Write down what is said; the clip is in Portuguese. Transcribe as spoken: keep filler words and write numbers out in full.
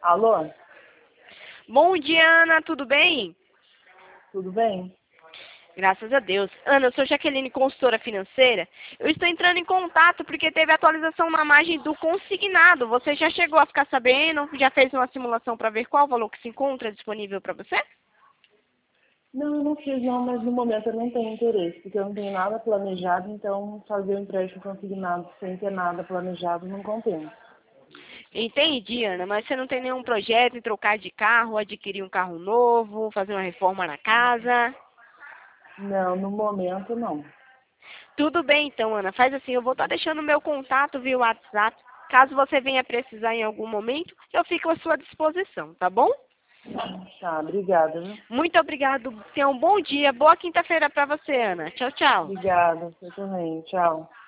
Alô? Bom dia, Ana, tudo bem? Tudo bem? Graças a Deus. Ana, eu sou Jaqueline, consultora financeira. Eu estou entrando em contato porque teve atualização na margem do consignado. Você já chegou a ficar sabendo? Já fez uma simulação para ver qual o valor que se encontra disponível para você? Não, eu não fiz não, mas no momento eu não tenho interesse, porque eu não tenho nada planejado, então fazer o empréstimo consignado sem ter nada planejado não compensa. Entendi, Ana, mas você não tem nenhum projeto em trocar de carro, adquirir um carro novo, fazer uma reforma na casa? Não, no momento não. Tudo bem então, Ana. Faz assim, eu vou estar deixando o meu contato via WhatsApp. Caso você venha precisar em algum momento, eu fico à sua disposição, tá bom? Tá, obrigada, viu? Muito obrigado. Tenha um bom dia. Boa quinta-feira para você, Ana. Tchau, tchau. Obrigada, você também. Tchau.